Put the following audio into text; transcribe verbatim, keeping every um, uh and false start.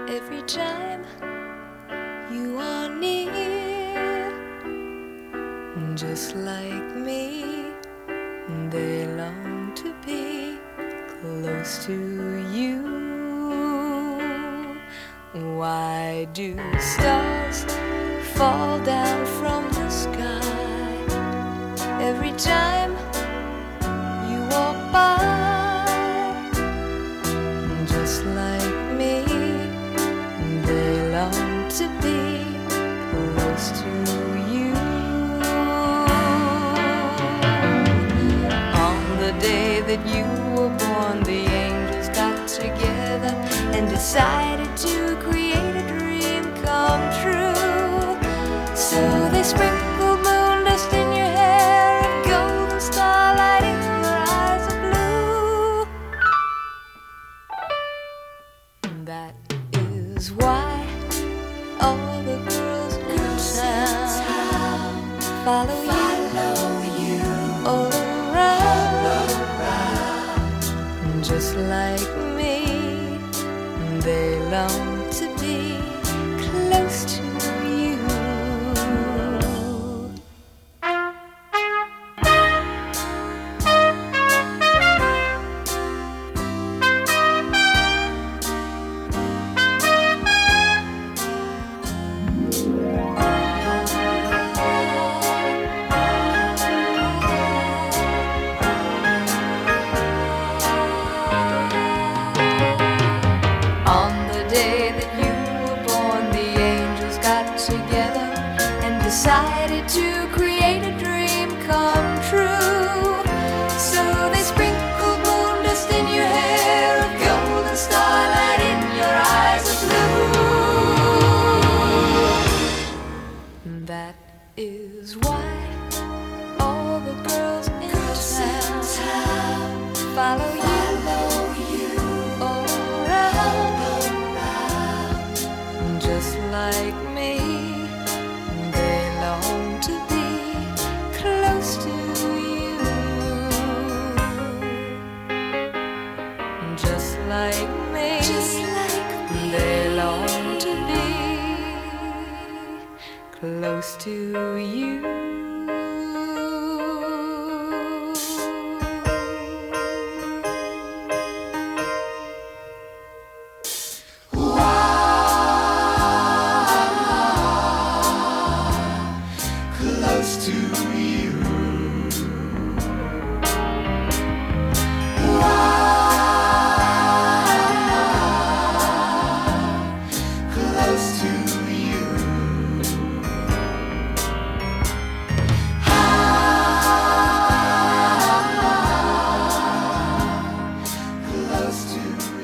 Every time you are near, just like me, they long to be close to you. Why do stars fall down from the sky every time you walk by? Just like me, they long to be close to you. On the day that you were born, the angels got together and decided to create a dream come true. So they sprinkled moon dust in your hair and golden starlight in your eyes of blue. That is why all the girls in town follow you all around. Just like me, they long to be close to you. Decided to create a dream come true. So they sprinkled moon dust in your hair, of golden starlight in your eyes of blue. That is why all the girls in town follow you all around. Just like me, to be close to you. Just like me, just like me, they long to be close to you. Close to you. Wow. Close to you. Ah. Close to you.